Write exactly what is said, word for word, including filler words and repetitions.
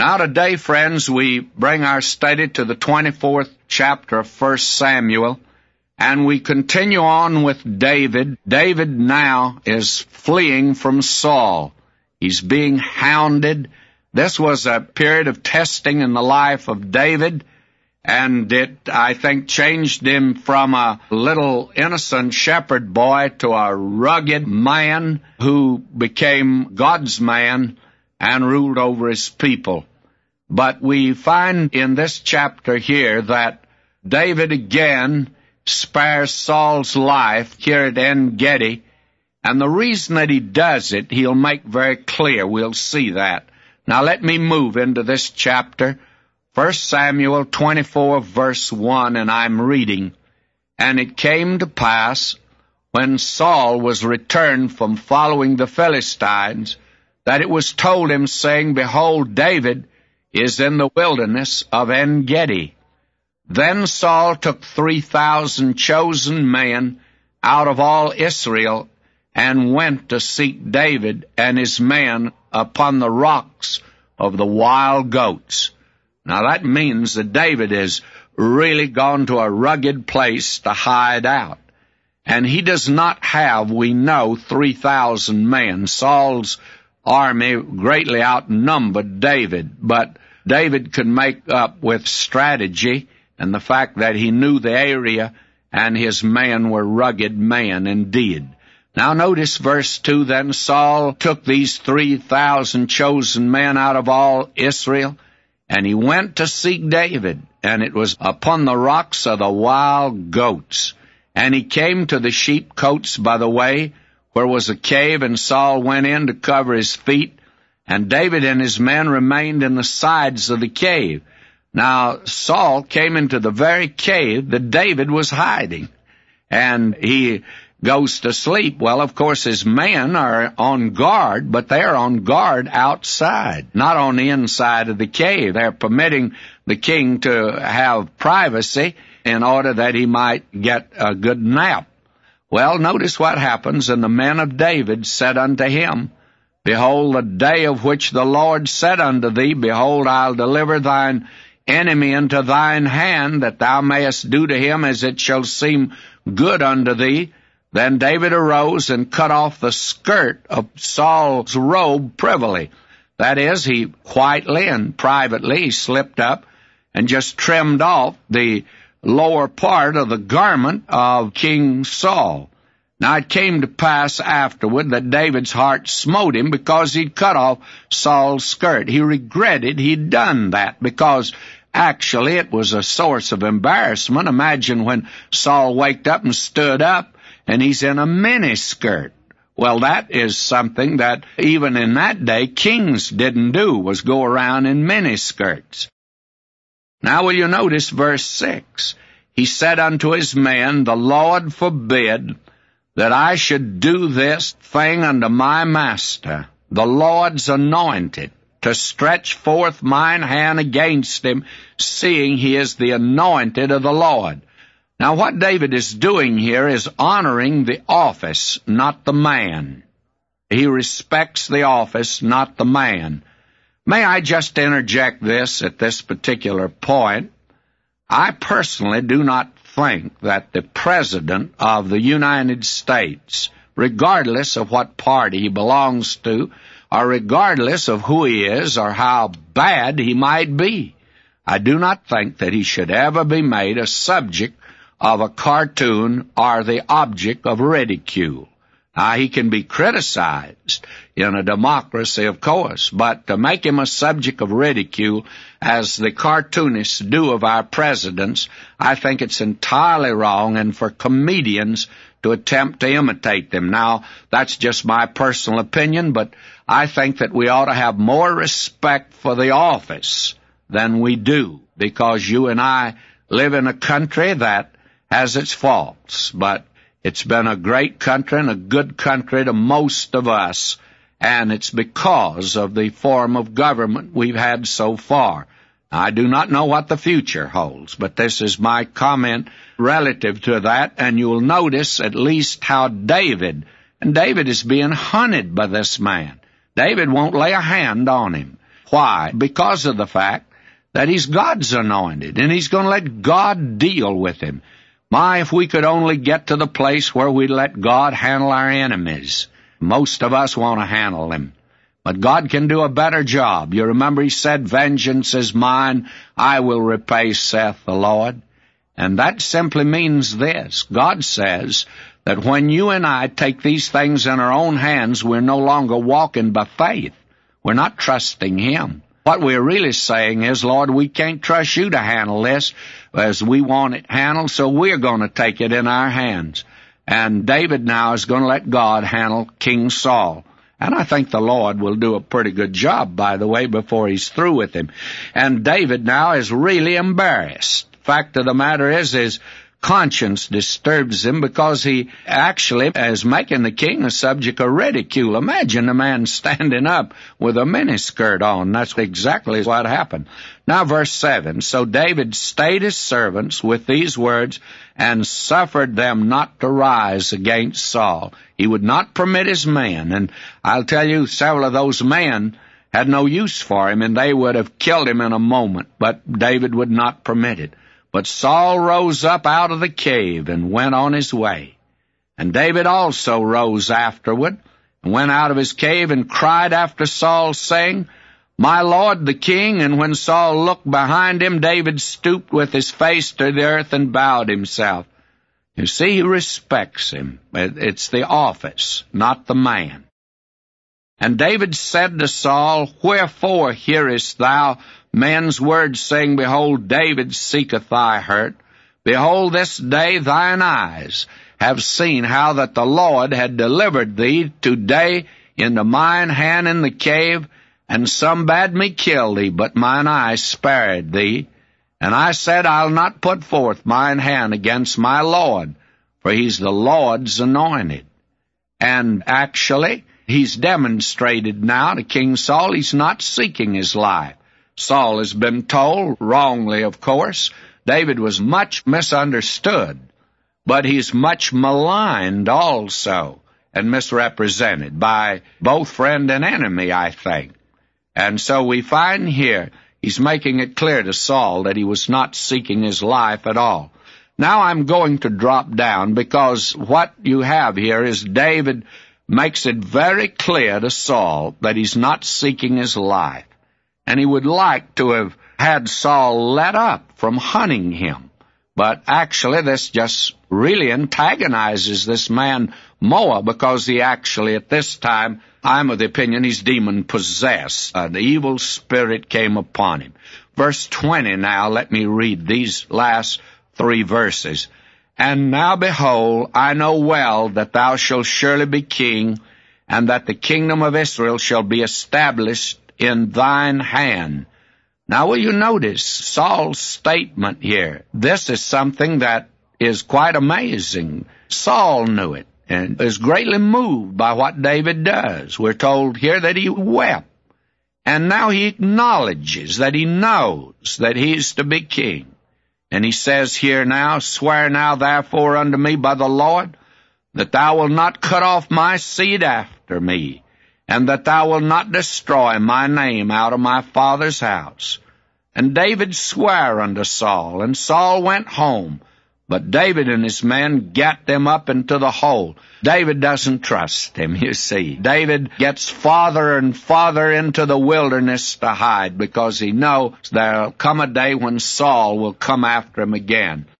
Now today, friends, we bring our study to the twenty-fourth chapter of First Samuel, and we continue on with David. David now is fleeing from Saul. He's being hounded. This was a period of testing in the life of David, and it, I think, changed him from a little innocent shepherd boy to a rugged man who became God's man and ruled over his people. But we find in this chapter here that David again spares Saul's life here at En-Gedi, and the reason that he does it, he'll make very clear. We'll see that. Now let me move into this chapter, First Samuel twenty-four, verse one, and I'm reading. And it came to pass, when Saul was returned from following the Philistines, that it was told him, saying, Behold, David is in the wilderness of En-Gedi. Then Saul took three thousand chosen men out of all Israel, and went to seek David and his men upon the rocks of the wild goats. Now that means that David has really gone to a rugged place to hide out. And he does not have, we know, three thousand men. Saul's army greatly outnumbered David, but David could make up with strategy and the fact that he knew the area and his men were rugged men indeed. Now notice verse two, Then Saul took these three thousand chosen men out of all Israel, and he went to seek David, and it was upon the rocks of the wild goats. And he came to the sheepcotes by the way, where was a cave, and Saul went in to cover his feet, and David and his men remained in the sides of the cave. Now Saul came into the very cave that David was hiding, and he goes to sleep. Well, of course, his men are on guard, but they're on guard outside, not on the inside of the cave. They're permitting the king to have privacy in order that he might get a good nap. Well, notice what happens. And the men of David said unto him, Behold, the day of which the Lord said unto thee, Behold, I'll deliver thine enemy into thine hand, that thou mayest do to him as it shall seem good unto thee. Then David arose and cut off the skirt of Saul's robe privily. That is, he quietly and privately slipped up and just trimmed off the lower part of the garment of King Saul. Now it came to pass afterward that David's heart smote him because he'd cut off Saul's skirt. He regretted he'd done that because actually it was a source of embarrassment. Imagine when Saul waked up and stood up and he's in a miniskirt. Well, that is something that even in that day kings didn't do, was go around in miniskirts. Now will you notice verse six? He said unto his men, The Lord forbid that I should do this thing unto my master, the Lord's anointed, to stretch forth mine hand against him, seeing he is the anointed of the Lord. Now what David is doing here is honoring the office, not the man. He respects the office, not the man. May I just interject this at this particular point? I personally do not think that the President of the United States, regardless of what party he belongs to, or regardless of who he is or how bad he might be, I do not think that he should ever be made a subject of a cartoon or the object of ridicule. Now, he can be criticized in a democracy, of course, but to make him a subject of ridicule, as the cartoonists do of our presidents, I think it's entirely wrong, and for comedians to attempt to imitate them. Now, that's just my personal opinion, but I think that we ought to have more respect for the office than we do, because you and I live in a country that has its faults, but it's been a great country and a good country to most of us, and it's because of the form of government we've had so far. I do not know what the future holds, but this is my comment relative to that, and you'll notice at least how David, and David is being hunted by this man. David won't lay a hand on him. Why? Because of the fact that he's God's anointed, and he's going to let God deal with him. My, if we could only get to the place where we let God handle our enemies. Most of us want to handle them. But God can do a better job. You remember he said, "Vengeance is mine, I will repay, saith the Lord." And that simply means this. God says that when you and I take these things in our own hands, we're no longer walking by faith. We're not trusting him. What we're really saying is, "Lord, we can't trust you to handle this as we want it handled, so we're going to take it in our hands." And David now is going to let God handle King Saul. And I think the Lord will do a pretty good job, by the way, before he's through with him. And David now is really embarrassed. Fact of the matter is, his conscience disturbs him because he actually is making the king a subject of ridicule. Imagine a man standing up with a miniskirt on. That's exactly what happened. Now, verse seven. So David stayed his servants with these words and suffered them not to rise against Saul. He would not permit his men. And I'll tell you, several of those men had no use for him, and they would have killed him in a moment, but David would not permit it. But Saul rose up out of the cave and went on his way. And David also rose afterward and went out of his cave and cried after Saul, saying, "My lord the king." And when Saul looked behind him, David stooped with his face to the earth and bowed himself. You see, he respects him. It's the office, not the man. And David said to Saul, "Wherefore hearest thou men's words, saying, Behold, David seeketh thy hurt? Behold, this day thine eyes have seen how that the Lord had delivered thee today into mine hand in the cave, and some bade me kill thee, but mine eyes spared thee. And I said, I'll not put forth mine hand against my Lord, for he's the Lord's anointed." And actually, he's demonstrated now to King Saul he's not seeking his life. Saul has been told, wrongly of course, David was much misunderstood, but he's much maligned also and misrepresented by both friend and enemy, I think. And so we find here he's making it clear to Saul that he was not seeking his life at all. Now I'm going to drop down because what you have here is David makes it very clear to Saul that he's not seeking his life. And he would like to have had Saul let up from hunting him. But actually this just really antagonizes this man more, because he actually at this time, I'm of the opinion he's demon-possessed. Uh, the evil spirit came upon him. Verse twenty now, let me read these last three verses. "And now behold, I know well that thou shalt surely be king, and that the kingdom of Israel shall be established in thine hand." Now will you notice Saul's statement here? This is something that is quite amazing. Saul knew it and is greatly moved by what David does. We're told here that he wept. And now he acknowledges that he knows that he's to be king. And he says here now, "Swear now therefore unto me by the Lord, that thou wilt not cut off my seed after me, and that thou wilt not destroy my name out of my father's house." And David sware unto Saul, and Saul went home. But David and his men gat them up into the hole. David doesn't trust him, you see. David gets farther and farther into the wilderness to hide, because he knows there'll come a day when Saul will come after him again.